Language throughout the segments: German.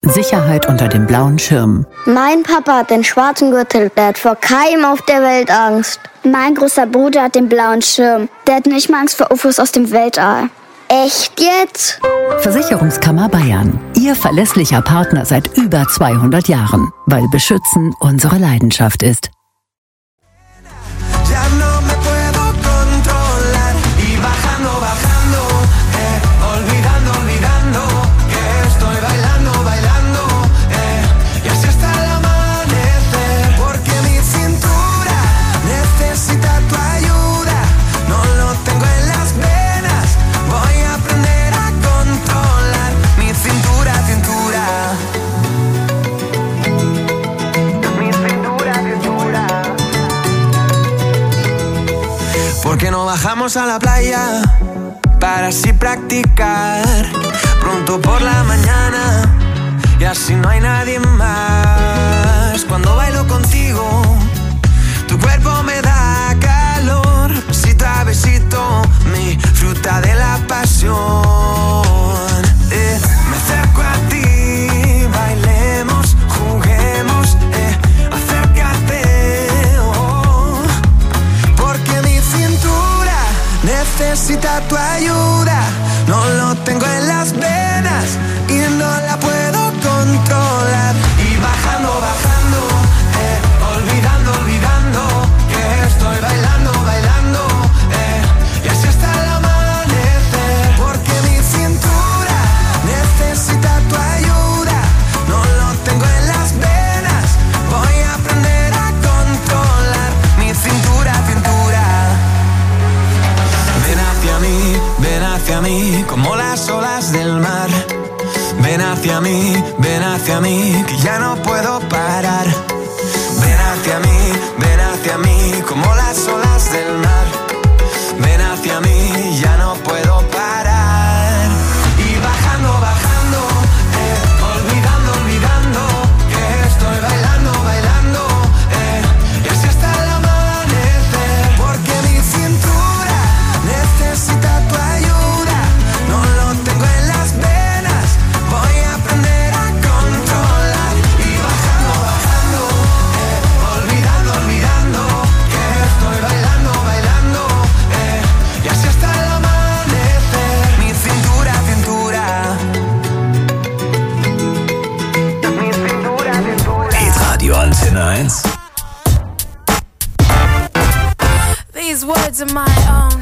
Sicherheit unter dem blauen Schirm. Mein Papa hat den schwarzen Gürtel, der hat vor keinem auf der Welt Angst. Mein großer Bruder hat den blauen Schirm, der hat nicht mal Angst vor UFOs aus dem Weltall. Echt jetzt? Versicherungskammer Bayern. Ihr verlässlicher Partner seit über 200 Jahren, weil Beschützen unsere Leidenschaft ist. ¿Por qué no bajamos a la playa para así practicar pronto por la mañana y así no hay nadie más? Cuando bailo contigo, tu cuerpo me da calor, besito a besito, mi fruta de la pasión. Me acerco a ti, bailemos, juguemos, acércate, oh, porque mi cintura necesita tu ayuda. No lo tengo en las venas y no la puedo controlar. Y bajando, bajando, olvidando, olvidando que estoy bailando, bailando, y así hasta el amanecer. Porque mi cintura necesita tu ayuda. No lo tengo en las venas, voy a aprender a controlar mi cintura, cintura. Ven hacia mí, como las olas del mar. Ven hacia mí, que ya no puedo parar. Ven hacia mí, como las olas del mar. Ven hacia mí, ya no puedo parar. Y bajando, bajando, olvidando, olvidando que estoy bailando, bailando, y así hasta el amanecer. Porque mi cintura necesita tu ayuda. No lo tengo en las venas, voy a aprender a controlar. Y bajando, bajando, olvidando, olvidando que estoy bailando, bailando, y así hasta el amanecer. Mi cintura, cintura. Mi cintura, cintura. Hitradio Antenne 1. These words are my own.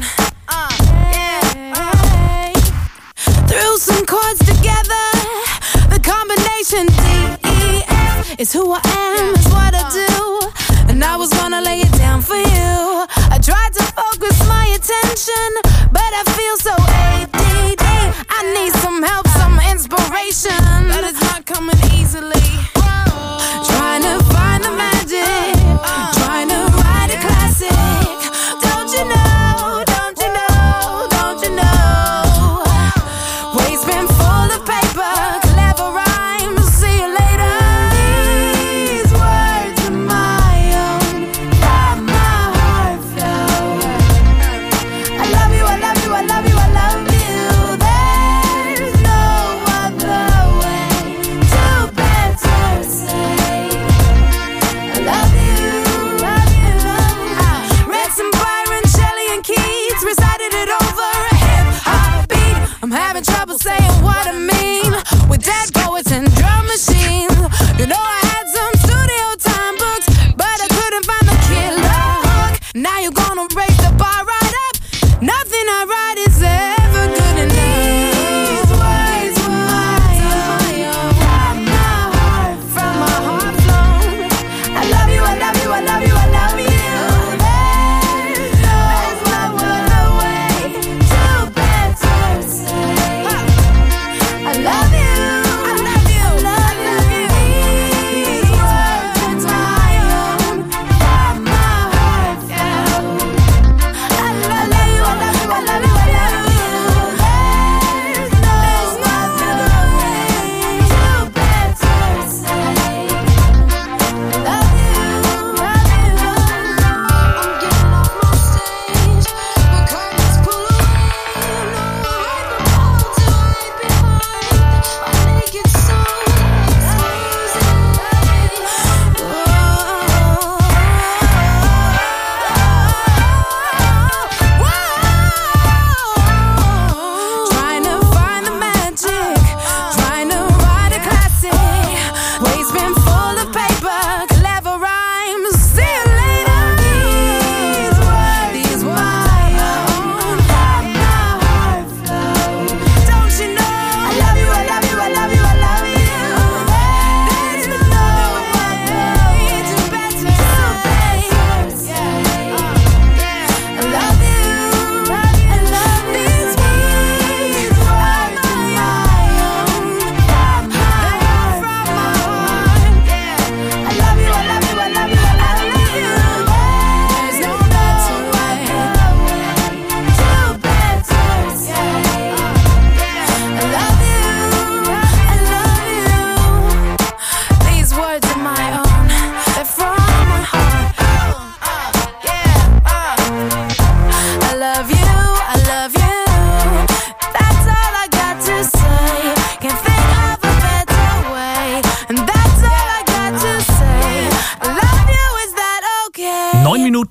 Threw some chords together. The combination D-E-F is who I am, is what I do. And I was gonna lay it down for you. I tried to focus my attention, but I feel so ADD. I need some help, some inspiration, but it's not coming easily. Trying to find the magic, trying to write a classic. Don't you know, don't you know, don't you know? Waves been full of paper, clever rhymes, see you later. These words are my own, from my heart flow. I love you, I love you, I love you, I love you. There's no other way to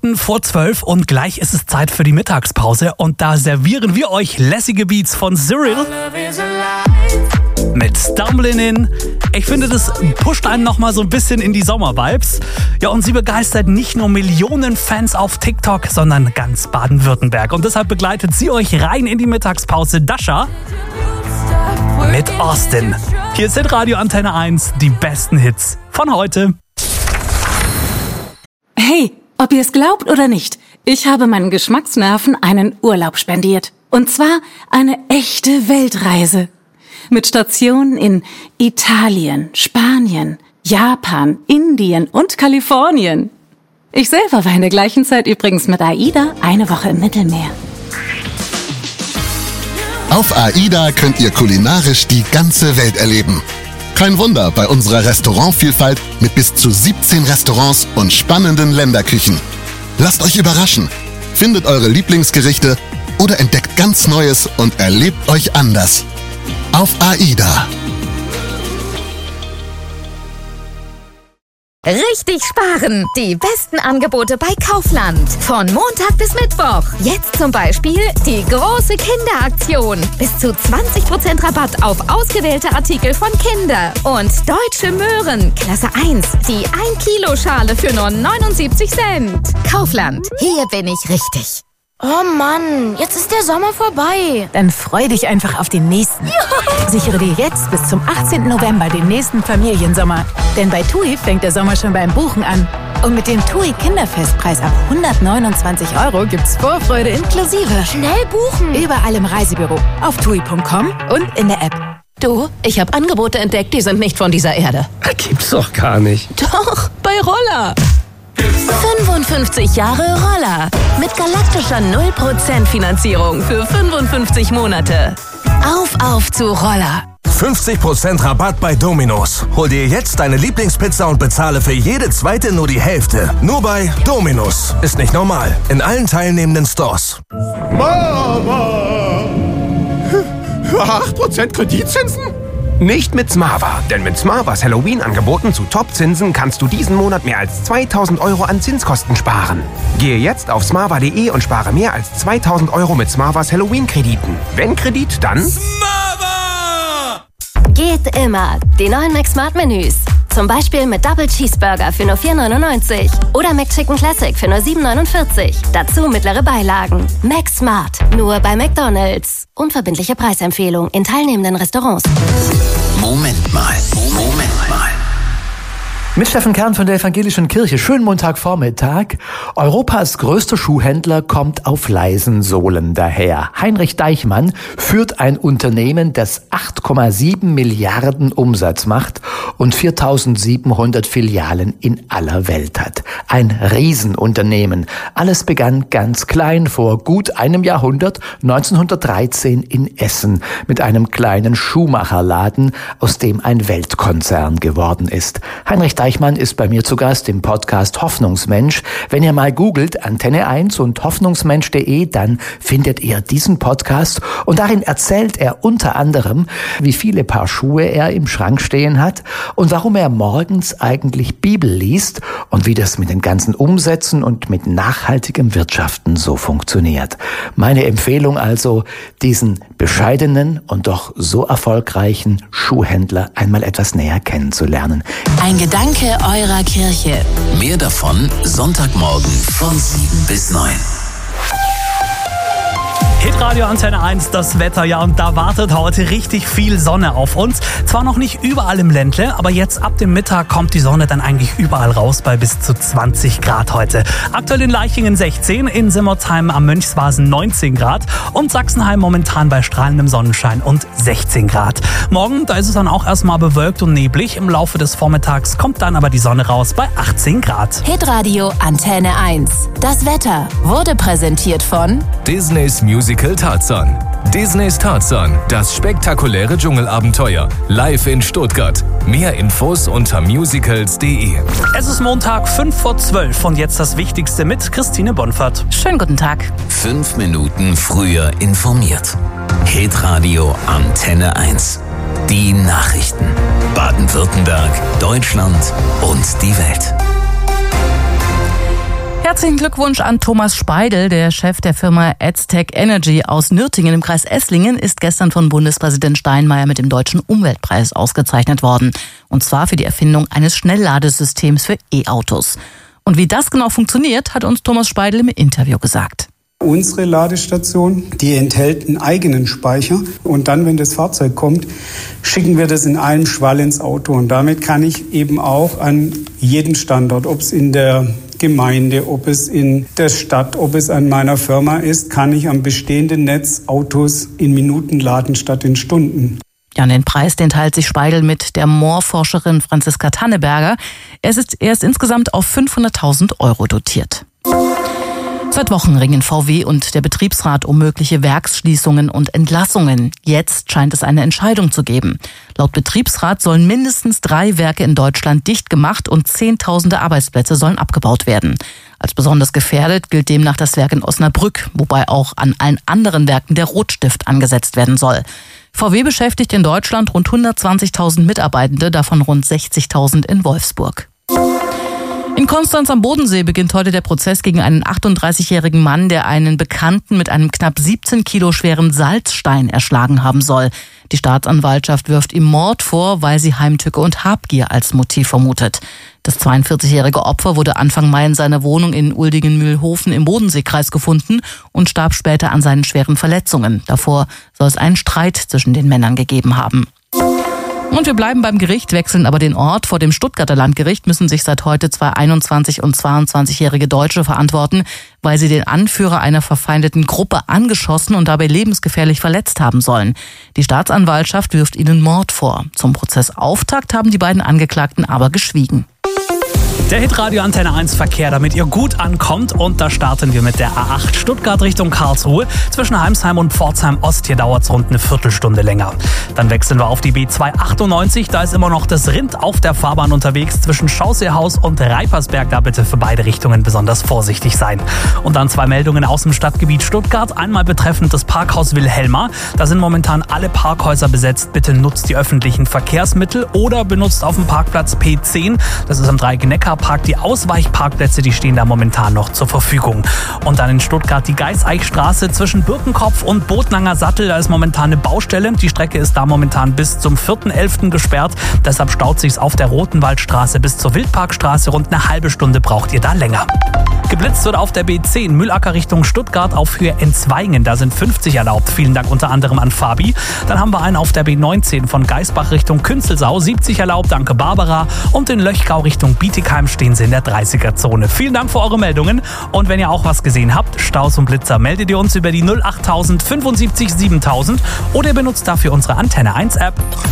11:10 und gleich ist es Zeit für die Mittagspause und da servieren wir euch lässige Beats von Cyril mit Stumbling In. Ich finde, das pusht einen nochmal so ein bisschen in die Sommervibes. Ja, und sie begeistert nicht nur Millionen Fans auf TikTok, sondern ganz Baden-Württemberg. Und deshalb begleitet sie euch rein in die Mittagspause. Dasha mit Austin. Hier ist Radio Antenne 1, die besten Hits von heute. Hey, ob ihr es glaubt oder nicht, ich habe meinen Geschmacksnerven einen Urlaub spendiert. Und zwar eine echte Weltreise. Mit Stationen in Italien, Spanien, Japan, Indien und Kalifornien. Ich selber war in der gleichen Zeit übrigens mit AIDA eine Woche im Mittelmeer. Auf AIDA könnt ihr kulinarisch die ganze Welt erleben. Kein Wunder bei unserer Restaurantvielfalt mit bis zu 17 Restaurants und spannenden Länderküchen. Lasst euch überraschen, findet eure Lieblingsgerichte oder entdeckt ganz Neues und erlebt euch anders. Auf AIDA. Richtig sparen! Die besten Angebote bei Kaufland. Von Montag bis Mittwoch. Jetzt zum Beispiel die große Kinderaktion. Bis zu 20% Rabatt auf ausgewählte Artikel von Kinder. Und deutsche Möhren, Klasse 1. Die 1-Kilo-Schale für nur 79 Cent. Kaufland. Hier bin ich richtig. Oh Mann, jetzt ist der Sommer vorbei. Dann freu dich einfach auf den nächsten. Ja. Sichere dir jetzt bis zum 18. November den nächsten Familiensommer. Denn bei TUI fängt der Sommer schon beim Buchen an. Und mit dem TUI Kinderfestpreis ab 129 € gibt's Vorfreude inklusive. Schnell buchen! Überall im Reisebüro, auf TUI.com und in der App. Du, ich habe Angebote entdeckt, die sind nicht von dieser Erde. Gibt's doch gar nicht. Doch, bei Roller. 55 Jahre Roller. Mit galaktischer 0% Finanzierung für 55 Monate. Auf zu Roller. 50% Rabatt bei Domino's. Hol dir jetzt deine Lieblingspizza und bezahle für jede zweite nur die Hälfte. Nur bei Domino's. Ist nicht normal. In allen teilnehmenden Stores. Mama! 8% Kreditzinsen? Nicht mit Smava, denn mit Smavas Halloween-Angeboten zu Top-Zinsen kannst du diesen Monat mehr als 2.000 € an Zinskosten sparen. Gehe jetzt auf smava.de und spare mehr als 2.000 € mit Smavas Halloween-Krediten. Wenn Kredit, dann Smava! Geht immer. Die neuen McSmart-Menüs. Zum Beispiel mit Double Cheeseburger für nur 4,99 oder McChicken Classic für nur 7,49. Dazu mittlere Beilagen. McSmart. Nur bei McDonald's. Unverbindliche Preisempfehlung in teilnehmenden Restaurants. Moment mal. Mit Steffen Kern von der Evangelischen Kirche. Schönen Montagvormittag. Europas größter Schuhhändler kommt auf leisen Sohlen daher. Heinrich Deichmann führt ein Unternehmen, das 8,7 Milliarden Umsatz macht und 4.700 Filialen in aller Welt hat. Ein Riesenunternehmen. Alles begann ganz klein vor gut einem Jahrhundert, 1913 in Essen, mit einem kleinen Schuhmacherladen, aus dem ein Weltkonzern geworden ist. Heinrich Deichmann ist bei mir zu Gast im Podcast Hoffnungsmensch. Wenn ihr mal googelt Antenne 1 und hoffnungsmensch.de, dann findet ihr diesen Podcast und darin erzählt er unter anderem, wie viele Paar Schuhe er im Schrank stehen hat und warum er morgens eigentlich Bibel liest und wie das mit den ganzen Umsätzen und mit nachhaltigem Wirtschaften so funktioniert. Meine Empfehlung also, diesen bescheidenen und doch so erfolgreichen Schuhhändler einmal etwas näher kennenzulernen. Ein Gedanke eurer Kirche. Mehr davon Sonntagmorgen von 7 bis 9. Hitradio Antenne 1, das Wetter, ja, und da wartet heute richtig viel Sonne auf uns. Zwar noch nicht überall im Ländle, aber jetzt ab dem Mittag kommt die Sonne dann eigentlich überall raus bei bis zu 20 Grad heute. Aktuell in Leichingen 16, in Simmertheim am Mönchswasen 19 Grad und Sachsenheim momentan bei strahlendem Sonnenschein und 16 Grad. Morgen, da ist es dann auch erstmal bewölkt und neblig. Im Laufe des Vormittags kommt dann aber die Sonne raus bei 18 Grad. Hitradio Antenne 1. Das Wetter wurde präsentiert von Disneys Musical Tarzan. Disneys Tarzan, das spektakuläre Dschungelabenteuer. Live in Stuttgart. Mehr Infos unter musicals.de. Es ist Montag, 11:05 und jetzt das Wichtigste mit Christine Bonfert. Schönen guten Tag. 5 Minuten früher informiert. Hitradio Antenne 1. Die Nachrichten. Baden-Württemberg, Deutschland und die Welt. Herzlichen Glückwunsch an Thomas Speidel, der Chef der Firma Aztec Energy aus Nürtingen im Kreis Esslingen, ist gestern von Bundespräsident Steinmeier mit dem Deutschen Umweltpreis ausgezeichnet worden. Und zwar für die Erfindung eines Schnellladesystems für E-Autos. Und wie das genau funktioniert, hat uns Thomas Speidel im Interview gesagt. Unsere Ladestation, die enthält einen eigenen Speicher und dann, wenn das Fahrzeug kommt, schicken wir das in einem Schwall ins Auto und damit kann ich eben auch an jeden Standort, ob es in der Gemeinde, ob es in der Stadt, ob es an meiner Firma ist, kann ich am bestehenden Netz Autos in Minuten laden statt in Stunden. Ja, den Preis, den teilt sich Speidel mit der Moor-Forscherin Franziska Tanneberger. Er ist insgesamt auf 500.000 € dotiert. Seit Wochen ringen VW und der Betriebsrat um mögliche Werksschließungen und Entlassungen. Jetzt scheint es eine Entscheidung zu geben. Laut Betriebsrat sollen mindestens 3 Werke in Deutschland dicht gemacht und Zehntausende Arbeitsplätze sollen abgebaut werden. Als besonders gefährdet gilt demnach das Werk in Osnabrück, wobei auch an allen anderen Werken der Rotstift angesetzt werden soll. VW beschäftigt in Deutschland rund 120.000 Mitarbeitende, davon rund 60.000 in Wolfsburg. In Konstanz am Bodensee beginnt heute der Prozess gegen einen 38-jährigen Mann, der einen Bekannten mit einem knapp 17 Kilo schweren Salzstein erschlagen haben soll. Die Staatsanwaltschaft wirft ihm Mord vor, weil sie Heimtücke und Habgier als Motiv vermutet. Das 42-jährige Opfer wurde Anfang Mai in seiner Wohnung in Uldingen-Mühlhofen im Bodenseekreis gefunden und starb später an seinen schweren Verletzungen. Davor soll es einen Streit zwischen den Männern gegeben haben. Und wir bleiben beim Gericht, wechseln aber den Ort. Vor dem Stuttgarter Landgericht müssen sich seit heute 2 21- und 22-jährige Deutsche verantworten, weil sie den Anführer einer verfeindeten Gruppe angeschossen und dabei lebensgefährlich verletzt haben sollen. Die Staatsanwaltschaft wirft ihnen Mord vor. Zum Prozessauftakt haben die beiden Angeklagten aber geschwiegen. Der Hitradio Antenne 1 Verkehr, damit ihr gut ankommt. Und da starten wir mit der A8 Stuttgart Richtung Karlsruhe. Zwischen Heimsheim und Pforzheim Ost, hier dauert es rund eine Viertelstunde länger. Dann wechseln wir auf die B298. Da ist immer noch das Rind auf der Fahrbahn unterwegs. Zwischen Chausseehaus und Reipersberg, da bitte für beide Richtungen besonders vorsichtig sein. Und dann 2 Meldungen aus dem Stadtgebiet Stuttgart. Einmal betreffend das Parkhaus Wilhelma. Da sind momentan alle Parkhäuser besetzt. Bitte nutzt die öffentlichen Verkehrsmittel oder benutzt auf dem Parkplatz P10. Das ist am Dreieck-Neckar-Park. Die Ausweichparkplätze, die stehen da momentan noch zur Verfügung. Und dann in Stuttgart die Geiseichstraße zwischen Birkenkopf und Botnanger Sattel. Da ist momentan eine Baustelle. Die Strecke ist da momentan bis zum 4.11. gesperrt. Deshalb staut sich's auf der Rotenwaldstraße bis zur Wildparkstraße. Rund eine halbe Stunde braucht ihr da länger. Geblitzt wird auf der B10 Mühlacker Richtung Stuttgart auf Höhe Enzweingen. Da sind 50 erlaubt. Vielen Dank unter anderem an Fabi. Dann haben wir einen auf der B19 von Geisbach Richtung Künzelsau. 70 erlaubt. Danke Barbara. Und in Löchgau Richtung Bietigheim stehen sie in der 30er-Zone. Vielen Dank für eure Meldungen. Und wenn ihr auch was gesehen habt, Staus und Blitzer, meldet ihr uns über die 08000 75 7000 oder ihr benutzt dafür unsere Antenne 1 App.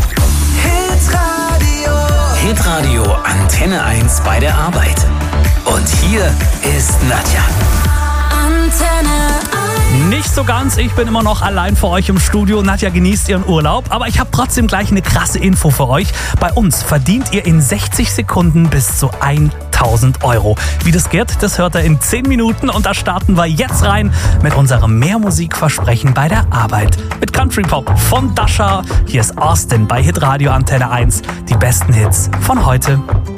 Hitradio Antenne 1 bei der Arbeit. Und hier ist Nadja. Antenne 1. Nicht so ganz, ich bin immer noch allein für euch im Studio. Nadja genießt ihren Urlaub, aber ich habe trotzdem gleich eine krasse Info für euch. Bei uns verdient ihr in 60 Sekunden bis zu 1.000 €. Wie das geht, das hört ihr in 10 Minuten und da starten wir jetzt rein mit unserem Mehrmusikversprechen bei der Arbeit. Mit Country Pop von Dasha. Hier ist Austin bei Hitradio Antenne 1. Die besten Hits von heute.